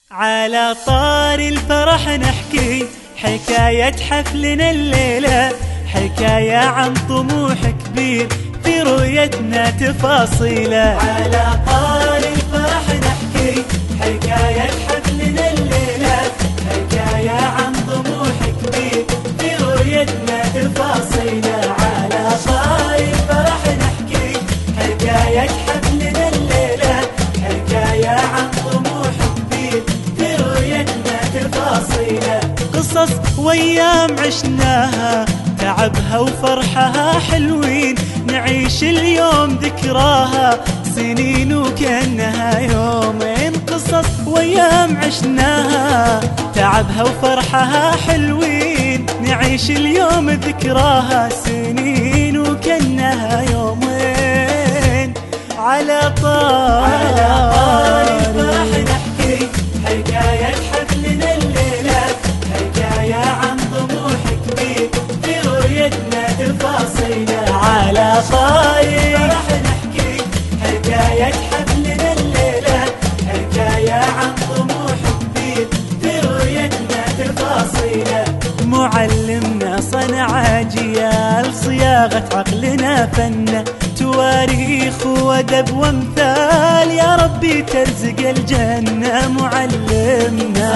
على طار الفرح نحكي حكاية حفلنا الليلة، حكاية عن طموح كبير في رؤيتنا تفاصيله. على طار الفرح نحكي حكاية حفلنا الليلة، حكاية عن طموح كبير في رؤيتنا تفاصيله. على طار الفرح نحكي حكاية حفلنا الليلة، حكاية عن طموح كبير في رؤيتنا تفاصيله. قصص وايام عشناها تعبها وفرحها حلوين، نعيش اليوم ذكراها سنين وكأنها يومين. قصص وايام عشناها تعبها وفرحها حلوين، نعيش اليوم ذكراها سنين وكأنها يومين. على طار الفرح نحكي حكاية حفلنا الليلة، حكاية عن طموح كبير في رؤيتنا تفاصيله. على طار الفرح نحكي حكاية حفلنا الليلة، حكاية عن طموح كبير في رؤيتنا تفاصيله. معلمنا صنع أجيال صياغة عقلنا فن، تواريخ وأدب وامثال يا ربي ترزق الجنة. معلمنا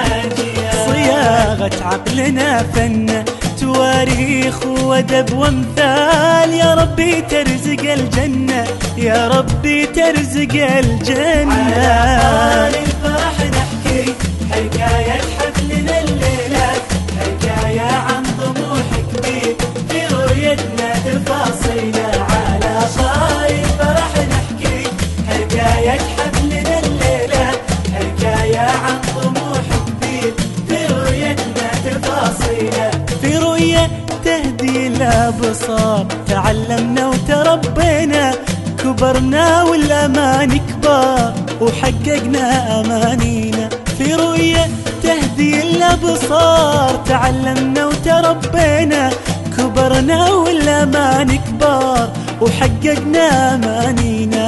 صياغة عقلنا فن، تواريخ وأدب وامثال يا ربي ترزق الجنة، يا ربي ترزق الجنة. على طار الفرح نحكي حكاية حفلنا الليلة، حكاية عن طموح كبير في رؤيتنا تفاصيله. على طار الفرح نحكي حكاية حفلنا الليلة، حكاية عن طموح كبير في رؤيتنا تفاصيله. في رؤية تهدي الأبصار تعلمنا وتربينا، كبرنا والأمان كبار وحققنا أمانينا. في رؤية تهدي الأبصار تعلمنا وتربينا، كبرنا والأمان كبار وحققنا أمانينا.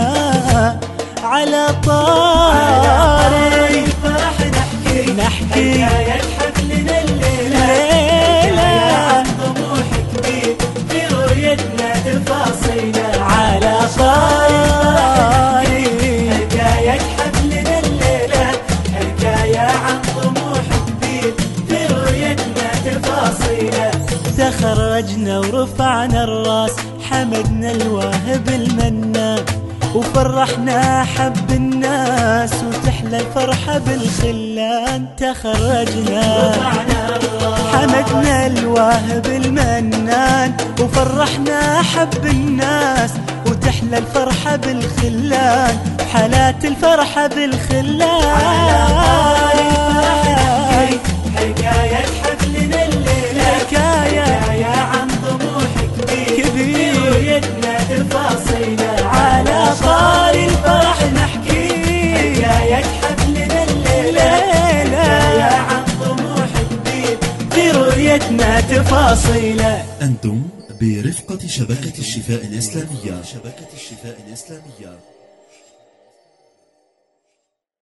على طار الفرح نحكي حكاية حفلنا الليلة، حكاية عن طموح كبير في رؤيتنا تفاصيله. على طار حكاية حفلنا الليلة، حكاية عن طموح كبير في رؤيتنا تفاصيله. تخرجنا ورفعنا الراس حمدنا الواهب المنان، وفرحنا حب الناس وتحلى الفرحة بالخلان. تخرجنا حمدنا الواهب المنان، وفرحنا حب الناس وتحلى الفرحة بالخلان، حالات الفرحة بالخلان. حكاية حفلنا الليلة، حكاية عن طموح كبير في رؤيتنا تفاصيله. على طار الفرح نحكي حكاية حفلنا الليلة، حكاية عن طموح كبير في رؤيتنا تفاصيله. أنتم برفقة شبكة الشفاء الإسلامية.